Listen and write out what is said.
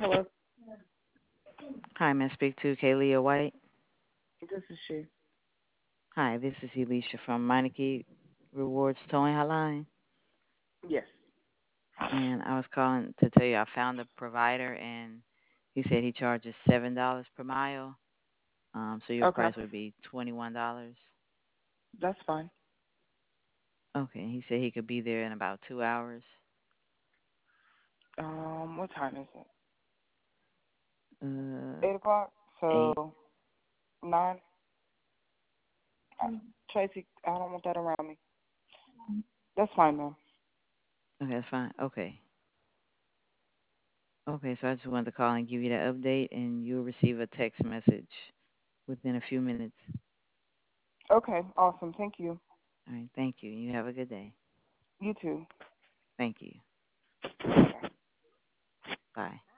Hello, Hi, may I speak to Kaylia White? this is she. Hi, this is Elisha from Meineke Rewards Towing Hotline. Yes. And I was calling to tell you I found a provider, and he said he charges $7 per mile. So your Okay, price would be $21. that's fine. Okay, he said he could be there in about 2 hours. What time is it? Uh, 8 o'clock. So 8. 9. Tracy, I don't want that around me. That's fine, ma'am. Okay, that's fine. Okay. Okay, so I just wanted to call and give you that update, and you'll receive a text message within a few minutes. Okay, awesome. Thank you. All right, thank you. You have a good day. You too. Thank you. Bye.